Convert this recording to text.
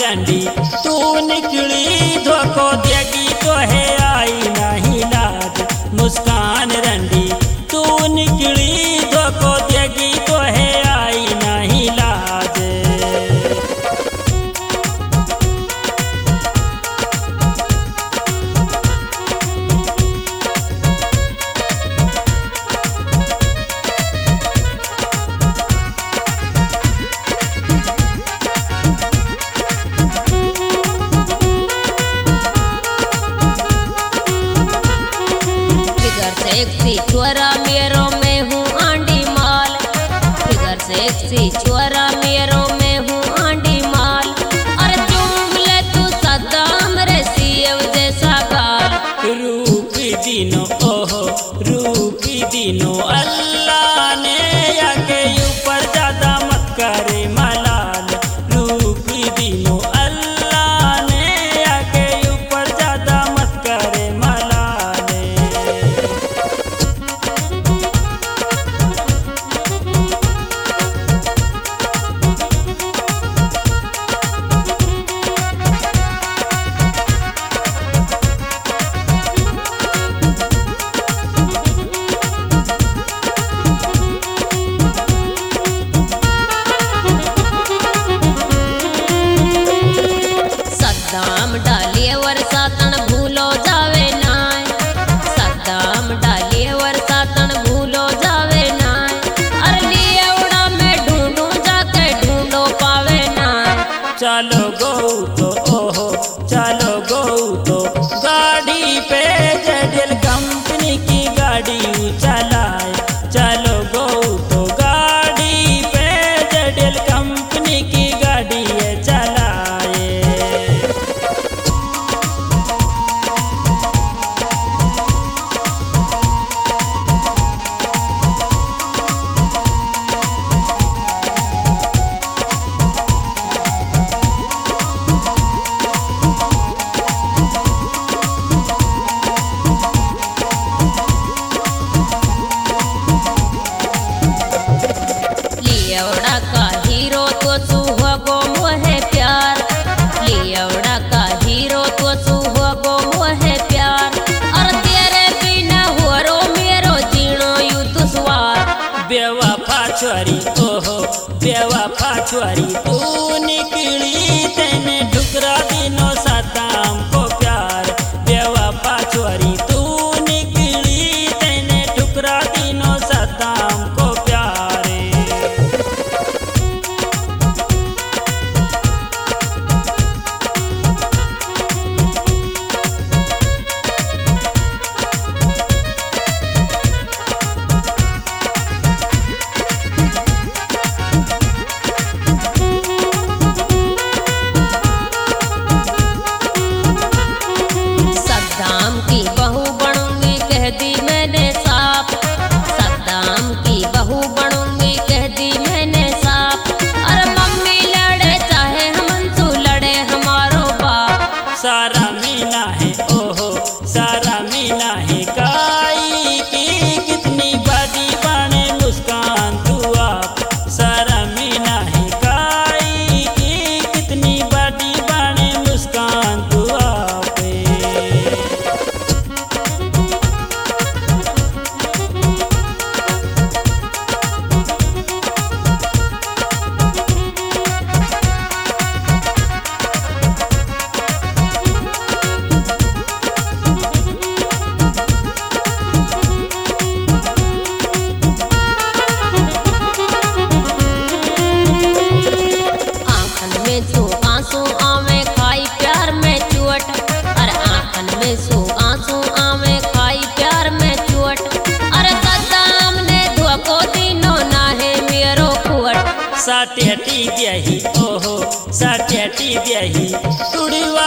रंडी तू निकली धोखो देगी तो है आई नहीं लाज। मुस्कान रंडी तू निकली धोखो देगी तो है आई नहीं लाज। सेक्सी छोरा मेरो में हूँ आंडी माल। फिगर सेक्सी छोरा मेरो में हूँ आंडी माल। अरे चूम ले तू सद्दाम रे सीएव जैसा गाल। रूपी दिनो ओहो रूपी दिनो अल्लाह ने आगे ऊपर ज्यादा मत करे मलाल। रूपी दिनो अल्लाह ने आगे ऊपर ज्यादा मत करे मलाल। सद्दाम डालिए वर्षातन भूलो जावे नाय। सद्दाम डालिए वर्षातन भूलो जावे नाय। अरे लिए उड़ा में ढूंढूं जाके ढूंढो पावे नाय। चलो गो तो ओहो चलो गो तो गाड़ी पे जेडल कंपनी की गाड़ी चलाए। चलो गो तो गाड़ी पे जेडल कंपनी की गाड़ी चलाए। लियवड़ा का हीरो तो सुहागो मोहे प्यार। लियवड़ा का हीरो तो सुहागो मोहे प्यार। और तेरे बिना हुरो मेरो जीणो यू दुश्वार। बेवफा छोरी ओहो बेवफा छोरी तू निकली तेने ठुकरा दिनो सद्दाम को प्यार। बेवफा छोरी तू निकली तेने ठुकरा दिनो सद्दाम को प्यार। सद्दाम की बहू बनूंगी कह दी मैंने साफ। सद्दाम की बहू बनूंगी कह दी मैंने साफ। अरे मम्मी लड़े चाहे हमनसू लड़े हमारो बाप। सारा मीना है ओहो सारा मीना है काई की कितनी बड़ी बने मुस्कान तू आप। सारा मीना है काई की कितनी बड़ी बने मुस्कान तू आप। आँखन में सो आंसू आवे खाई प्यार में चुअट। अरे आँखन में सो आंसू आवे खाई प्यार में चुअट। अरे सद्दाम ने धोखो दिनो ना है मेरो कुअट। साटेटी ब्याही ओहो साटेटी ब्याही तुड़ी